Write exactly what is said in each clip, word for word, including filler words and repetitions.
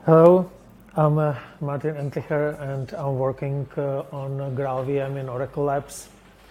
Hello, I'm uh, Martin Entlicher and I'm working uh, on uh, GraalVM in Oracle Labs.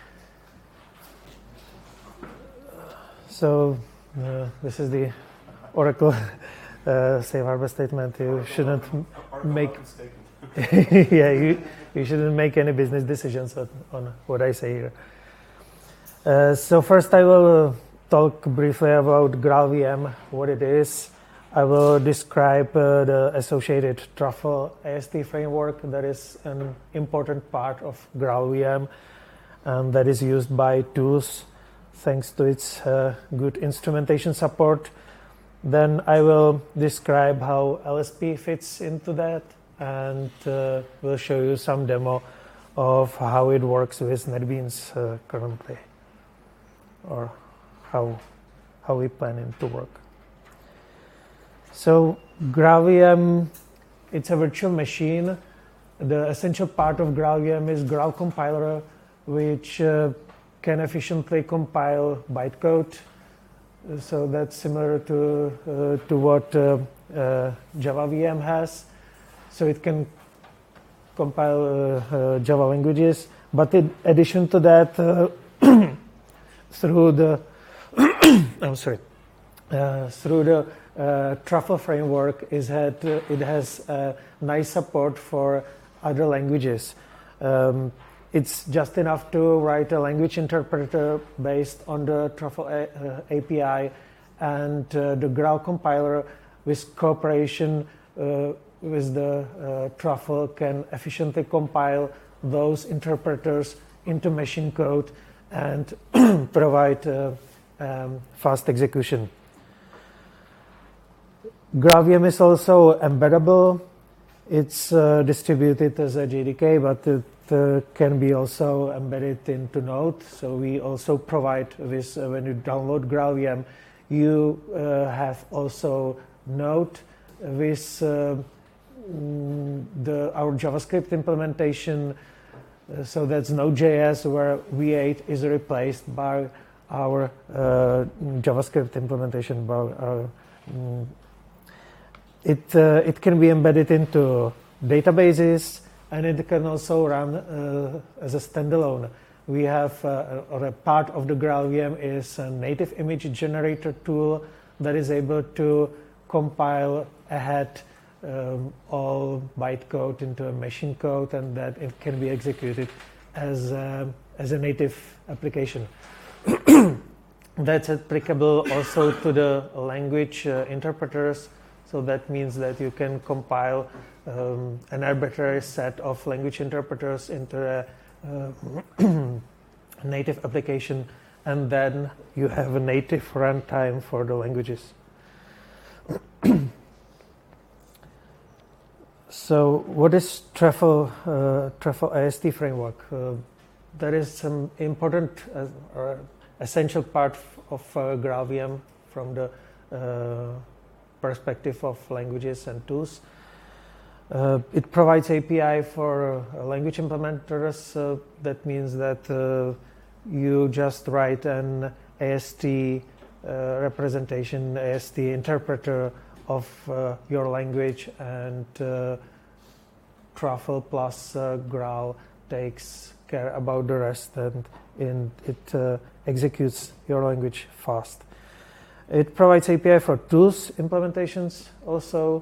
So uh, this is the Oracle uh, safe harbor statement. You shouldn't make yeah, you, you shouldn't make any business decisions on, on what I say here. Uh, so first I will talk briefly about GraalVM, what it is. I will describe uh, the associated Truffle A S T framework that is an important part of GraalVM and that is used by tools thanks to its uh, good instrumentation support. Then I will describe how L S P fits into that and uh, will show you some demo of how it works with NetBeans uh, currently, or how, how we plan it to work. So GraalVM, it's a virtual machine. The essential part of GraalVM is Graal compiler, which uh, can efficiently compile bytecode. So that's similar to uh, to what uh, uh, JavaVM has. So it can compile uh, uh, Java languages, but in addition to that, uh, through the I'm sorry, uh, through the Uh, Truffle framework is had, uh, it has uh, nice support for other languages. Um, it's just enough to write a language interpreter based on the Truffle a, uh, A P I, and uh, the Graal compiler with cooperation uh, with the uh, Truffle can efficiently compile those interpreters into machine code and provide uh, um, fast execution. GraalVM is also embeddable. It's uh, distributed as a J D K, but it uh, can be also embedded into Node. So we also provide with, uh, when you download GraalVM, you uh, have also Node with uh, the, our JavaScript implementation. Uh, so that's Node.js, where V eight is replaced by our uh, JavaScript implementation, by our um, It, uh, it can be embedded into databases, and it can also run uh, as a standalone. We have, uh, or a part of the GraalVM is a native image generator tool that is able to compile ahead um, all bytecode into a machine code, and that it can be executed as a, as a native application. That's applicable also to the language uh, interpreters. So that means that you can compile um, an arbitrary set of language interpreters into a uh, native application, and then you have a native runtime for the languages. So what is Truffle, uh, Truffle A S T framework? Uh, that is some important uh, or essential part of uh, GraalVM from the uh, perspective of languages and tools. Uh, it provides A P I for uh, language implementers. Uh, that means that uh, you just write an A S T uh, representation, A S T interpreter of uh, your language, and uh, Truffle plus uh, Graal takes care about the rest, and in, it uh, executes your language fast. It provides A P I for tools implementations also.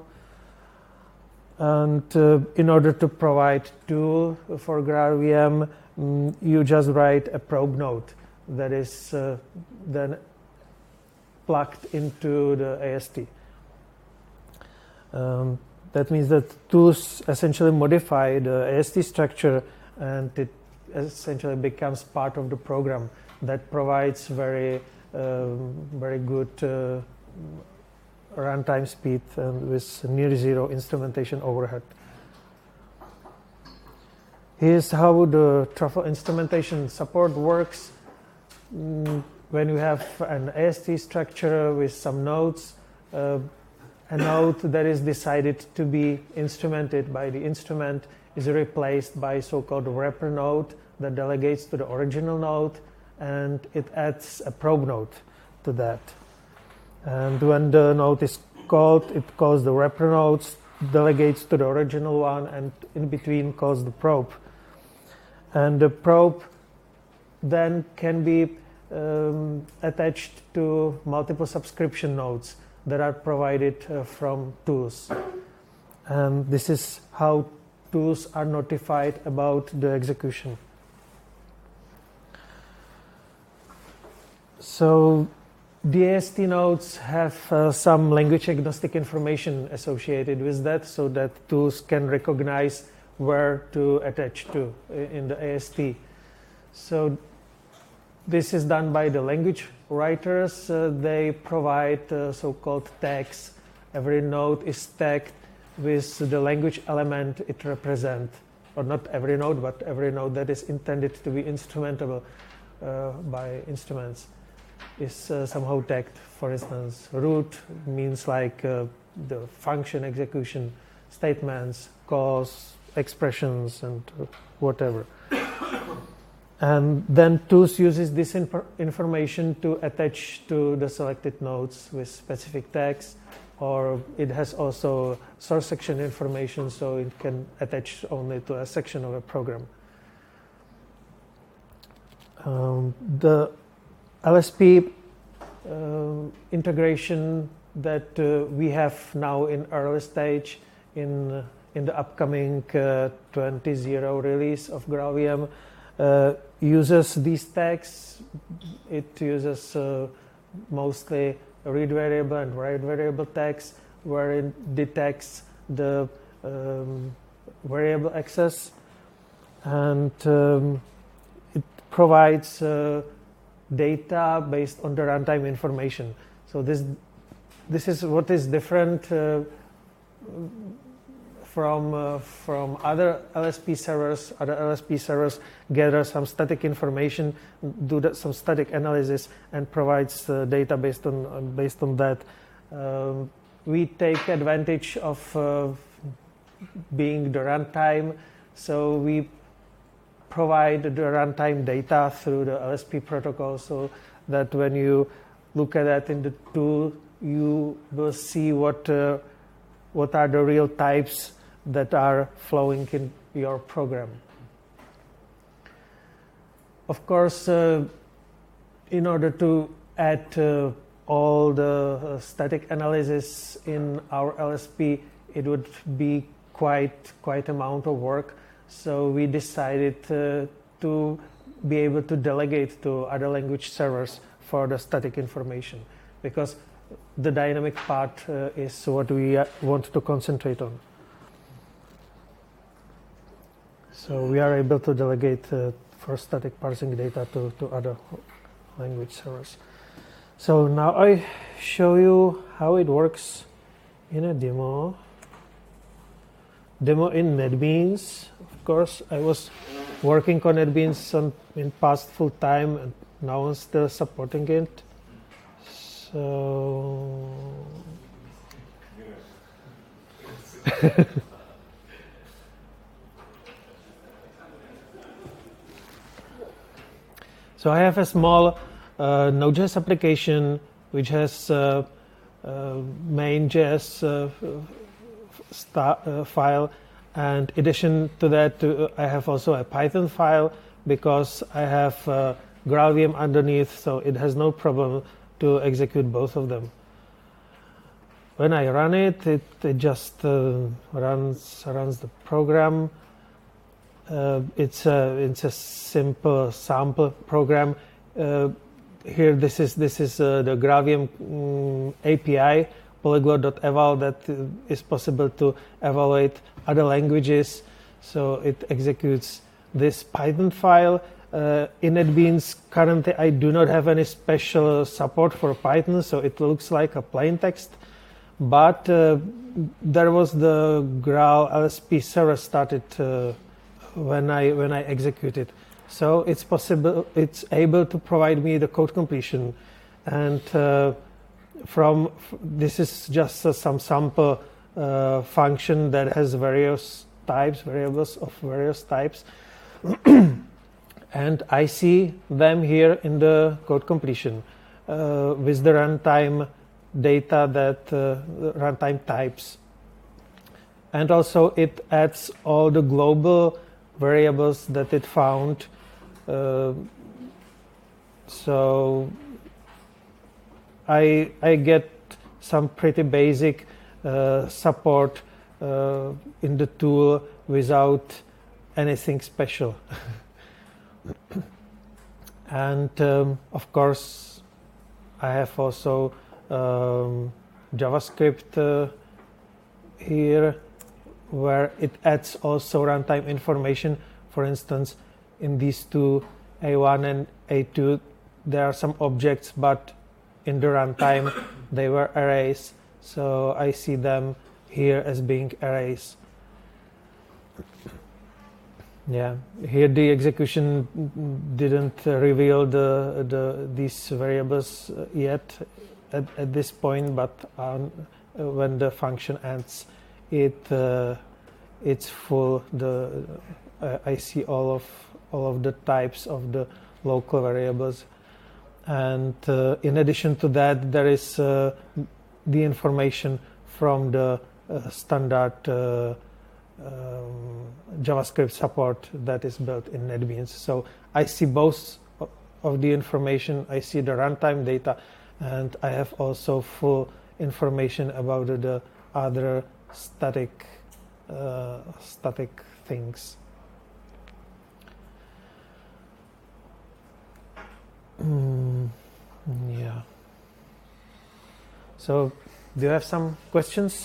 And uh, in order to provide tool for GraalVM, um, you just write a probe node that is uh, then plugged into the A S T. Um, that means that tools essentially modify the A S T structure, and it essentially becomes part of the program that provides very Uh, very good uh, runtime speed and with near zero instrumentation overhead. Here's how the Truffle instrumentation support works. Mm, when you have an A S T structure with some nodes, uh, a node that is decided to be instrumented by the instrument is replaced by so-called wrapper node that delegates to the original node, and it adds a probe node to that. And when the node is called, it calls the wrapper nodes delegates to the original one, and in between calls the probe. And the probe then can be um, attached to multiple subscription nodes that are provided uh, from tools. And this is how tools are notified about the execution. So the A S T nodes have uh, some language agnostic information associated with that, so that tools can recognize where to attach to in the A S T. So this is done by the language writers. Uh, they provide uh, so-called tags. Every node is tagged with the language element it represents, or not every node, but every node that is intended to be instrumentable uh, by instruments is uh, somehow tagged. For instance, root means like uh, the function execution, statements, calls, expressions, and uh, whatever. And then tools uses this inf- information to attach to the selected nodes with specific tags, or it has also source section information, so it can attach only to a section of a program. Um, the L S P uh, integration that uh, we have now in early stage in uh, in the upcoming uh, twenty point oh release of GraalVM uh, uses these tags. It uses uh, mostly read variable and write variable tags, where it detects the um, variable access, and um, it provides uh, data based on the runtime information. So this this is what is different uh, from uh, from other L S P servers. Other L S P servers gather some static information, do that, some static analysis, and provides uh, data based on uh, based on that. Um, we take advantage of uh, being the runtime, so we provide the runtime data through the L S P protocol, so that when you look at that in the tool, you will see what uh, what are the real types that are flowing in your program. Of course, uh, in order to add uh, all the uh, static analysis in our L S P, it would be quite quite amount of work. So we decided uh, to be able to delegate to other language servers for the static information, because the dynamic part uh, is what we uh, want to concentrate on. So we are able to delegate uh, for static parsing data to, to other language servers. So now I show you how it works in a demo. Demo in NetBeans. Of course, I was working on NetBeans on, in past full time, and now I'm still supporting it. So so I have a small uh, Node.js application which has uh, uh, main.js uh, star, uh, file, and in addition to that, uh, I have also a Python file, because I have uh, GraalVM underneath, so it has no problem to execute both of them. When I run it, it, it just uh, runs runs the program. Uh, it's a it's a simple sample program. Uh, here, this is this is uh, the GraalVM um, A P I polyglot.eval that uh, is possible to evaluate other languages. So it executes this Python file. Uh, in NetBeans, currently I do not have any special support for Python, so it looks like a plain text. But uh, there was the Graal L S P server started uh, when I when I executed, so it's possible. It's able to provide me the code completion, and uh, from this is just uh, some sample uh, function that has various types, variables of various types. And I see them here in the code completion uh, with the runtime data, that uh, runtime types. and also it adds all the global variables that it found. Uh, so I I get some pretty basic uh, support uh, in the tool without anything special. And um, of course, I have also um, JavaScript uh, here, where it adds also runtime information. For instance, in these two, A one and A two, there are some objects, but in the runtime they were arrays, so I see them here as being arrays. Yeah, here the execution didn't uh, reveal the, the these variables yet at, at this point, but um, when the function ends, it uh, it's full. The uh, I see all of all of the types of the local variables, and uh, in addition to that, there is uh, the information from the uh, standard uh, um, JavaScript support that is built in NetBeans. So I see both of the information. I see the runtime data, and I have also full information about the other static uh, static things. Mm, yeah. So, do you have some questions?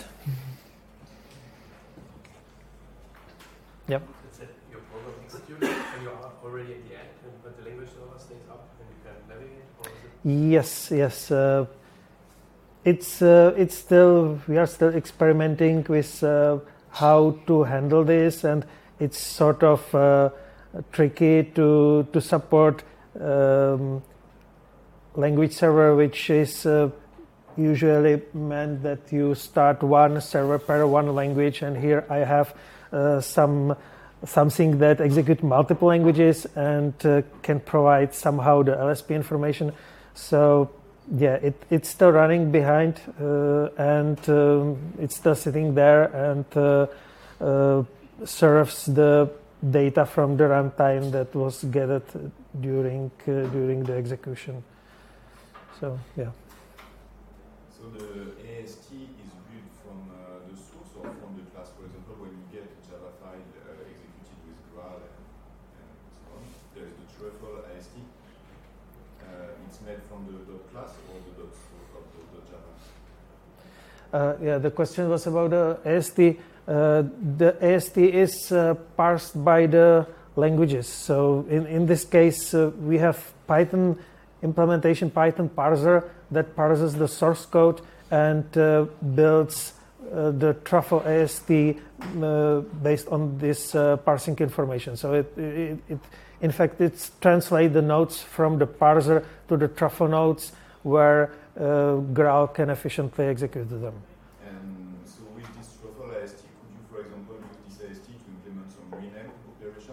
Yep. That's it. Your program executed, and you are already at the end, and but the language server stays up, and you can navigate. Or is it? Yes, yes. Uh, it's uh, it's still we are still experimenting with uh, how to handle this, and it's sort of uh, tricky to to support um, language server, which is uh, usually meant that you start one server per one language, and here I have uh, some something that executes multiple languages and uh, can provide somehow the L S P information. So yeah, it, it's still running behind uh, and um, it's still sitting there and uh, uh, serves the data from the runtime that was gathered during uh, during the execution. So yeah. So the A S T is built from uh, the source or from the class. For example, when you get a Java file uh, executed with Graal and, and so on, there is the truffle A S T. Uh, it's made from the dot class or the dot source of the dot Java. Uh, yeah, the question was about the A S T. Uh, the A S T is uh, parsed by the languages. So in in this case, uh, we have Python implementation, Python parser that parses the source code and uh, builds uh, the truffle A S T uh, based on this uh, parsing information. So it, it, it in fact it's translate the nodes from the parser to the truffle nodes where uh, Graal can efficiently execute them. And so with this truffle A S T, could you, for example, use this A S T to implement some rename operation?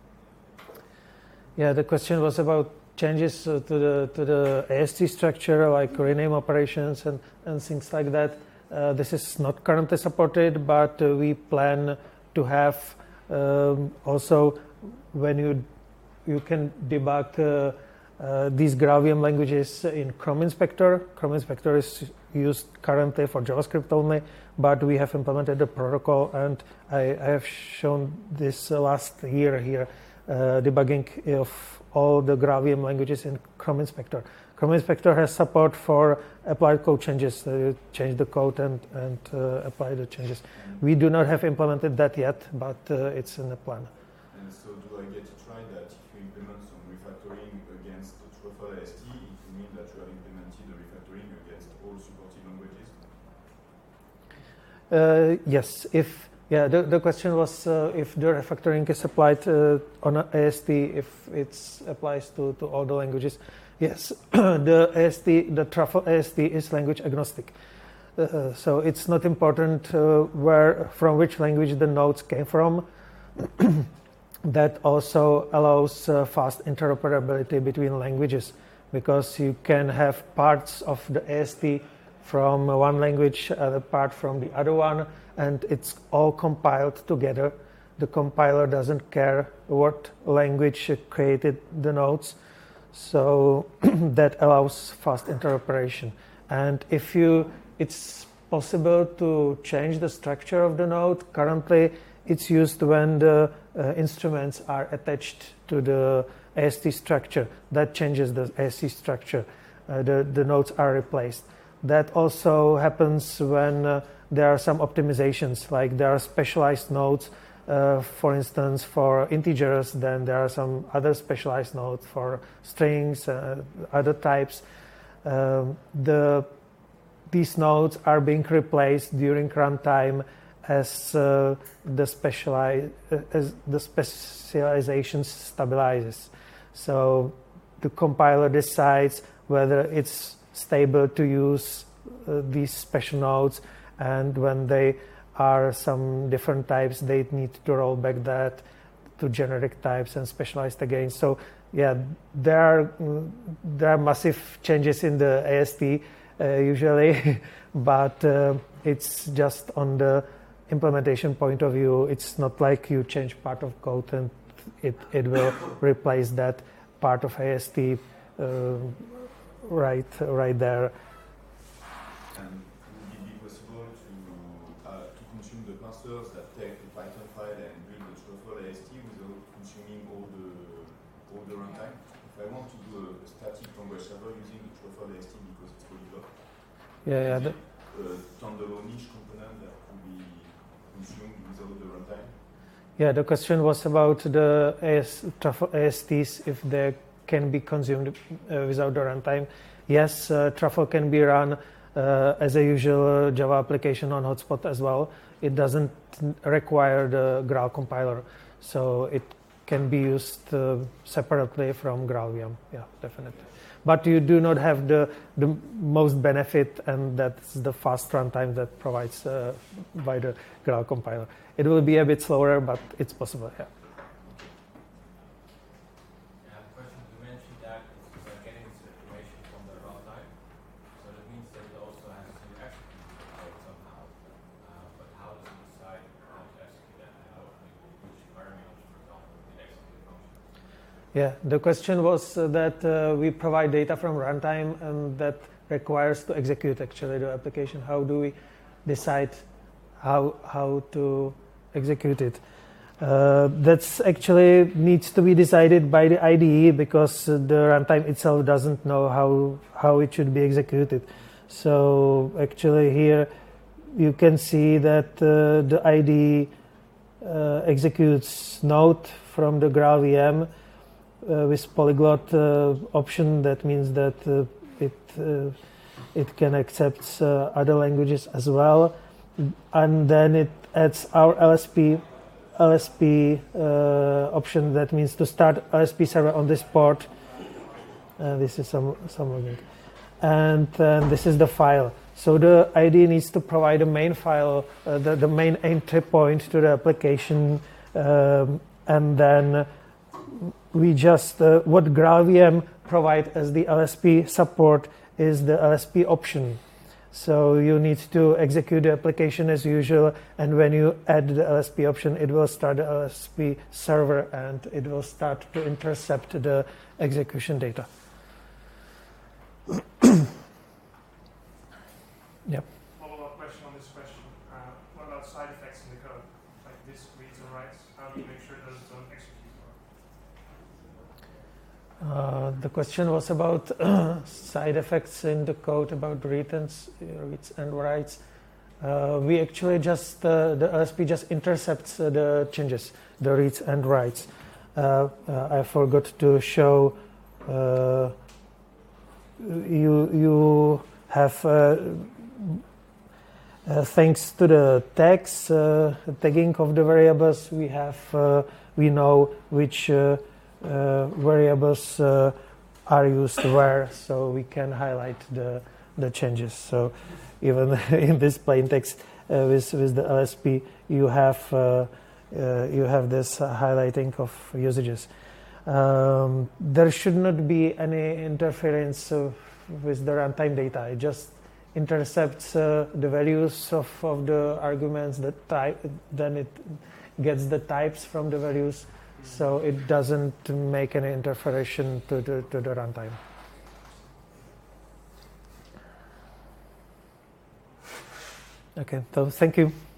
Yeah, the question was about changes uh, to the to the A S T structure, like rename operations and, and things like that. Uh, this is not currently supported, but uh, we plan to have um, also when you you can debug uh, uh, these GraalVM languages in Chrome Inspector. Chrome Inspector is used currently for JavaScript only, but we have implemented the protocol, and I, I have shown this uh, last year here, uh, debugging of all the GraalVM languages in Chrome Inspector. Chrome Inspector has support for applied code changes. Uh, change the code and, and uh, apply the changes. We do not have implemented that yet, but uh, it's in the plan. And so do I get to try that if you implement some refactoring against the truffle A S T, it will mean that you have implemented the refactoring against all supported languages? Uh, yes, if Yeah, the, the question was uh, if the refactoring is applied uh, on a A S T, if it applies to, to all the languages. Yes, the A S T, the truffle A S T is language agnostic. Uh, so it's not important uh, where from which language the nodes came from. That also allows uh, fast interoperability between languages, because you can have parts of the A S T from one language, other part from the other one, and it's all compiled together. The compiler doesn't care what language created the nodes, so that allows fast interoperation. And if you, it's possible to change the structure of the node. Currently, it's used when the uh, instruments are attached to the A S T structure. That changes the A S T structure. Uh, the, the nodes are replaced. That also happens when uh, there are some optimizations, like there are specialized nodes, uh, for instance, for integers, then there are some other specialized nodes for strings, uh, other types. Um, the, these nodes are being replaced during runtime as uh, the speciali- uh, as the specialization stabilizes. So the compiler decides whether it's stable to use uh, these special nodes, and when they are some different types, they need to roll back that to generic types and specialized again. So yeah, there are mm, there are massive changes in the A S T uh, usually, but uh, it's just on the implementation point of view. It's not like you change part of code and it, it will replace that part of A S T uh, right right there. And would it be possible to uh, to consume the parsers that take the Python file and build the truffle A S T without consuming all the all the runtime? If I want to do a, a static language server using the truffle A S T because it's polyglot, Yeah, yeah. The, a standalone-ish component that could be consumed without the runtime? yeah, the question was about the A S, truffle A S Ts, if they can be consumed uh, without the runtime. Yes, uh, Truffle can be run uh, as a usual Java application on Hotspot as well. It doesn't require the Graal compiler, so it can be used uh, separately from GraalVM. Yeah, definitely. But you do not have the, the most benefit, and that's the fast runtime that provides uh, by the Graal compiler. It will be a bit slower, but it's possible. Yeah. Yeah, the question was uh, that uh, we provide data from runtime, and that requires to execute actually the application. How do we decide how how to execute it? Uh, that's actually needs to be decided by the I D E, because uh, the runtime itself doesn't know how how it should be executed. So actually here you can see that uh, the I D E uh, executes Node from the GraalVM Uh, with polyglot uh, option. That means that uh, it uh, it can accept uh, other languages as well, and then it adds our L S P L S P uh, option. That means to start L S P server on this port. Uh, this is some some login, and uh, this is the file. So the I D E needs to provide a main file, uh, the the main entry point to the application, um, and then we just, uh, what GraalVM provide as the L S P support is the L S P option. So you need to execute the application as usual, and when you add the L S P option, it will start the L S P server and it will start to intercept the execution data. Yep. Follow-up question on this question. Uh, what about side effects in the code? Like this reads and writes? How do you make sure those don't execute? Uh, the question was about uh, side effects in the code, about read and, uh, reads and writes. Uh, we actually just, uh, the L S P just intercepts uh, the changes, the reads and writes. Uh, uh, I forgot to show, uh, you, you have, uh, uh, thanks to the tags, uh, tagging of the variables, we have, uh, we know which uh, Uh, variables uh, are used where, so we can highlight the the changes. So even in this plain text uh, with with the L S P, you have uh, uh, you have this uh, highlighting of usages. Um, there should not be any interference uh, with the runtime data. It just intercepts uh, the values of, of the arguments, the type, then it gets the types from the values, so it doesn't make any interference to the, to the runtime. Okay, so thank you.